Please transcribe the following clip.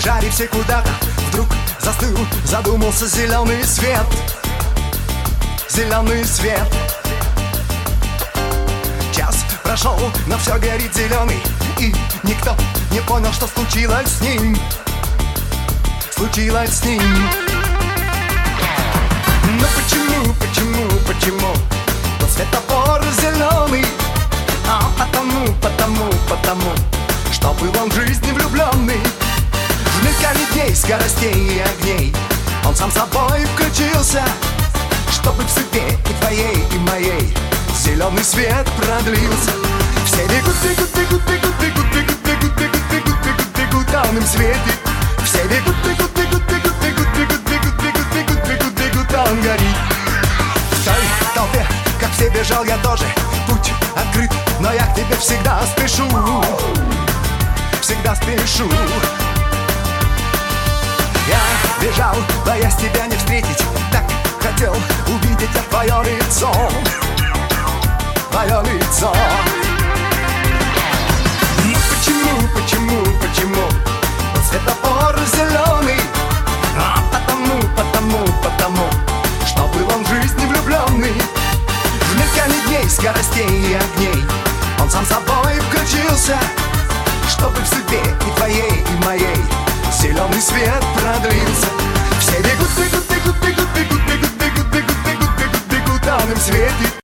побежали все куда-то. Вдруг застыл, задумался зеленый свет. Зеленый свет. Час прошел, но все горит зеленый. И никто не понял, что случилось с ним. Случилось с ним. Но почему тот светофор зеленый? А потому, что был он в жизни влюбленный. В мелькании дней, скоростей и огней он сам собой включился, чтобы в судьбе и твоей, и моей зеленый свет продлился. Все бегут, а он им светит. Все бегут, а он горит. В той толпе, как все, бежал я тоже. Путь открыт, но я к тебе всегда спешу. Всегда спешу. Я бежал, боясь тебя не встретить. Так хотел увидеть я твое лицо. Твое лицо. Ну почему тот светофор зеленый? А потому, что был он в жизни влюбленный. В мелькании дней, скоростей и огней он сам собой включился, чтобы в судьбе и твоей, и моей зеленый свет продлился. Все бегут, а он им светит.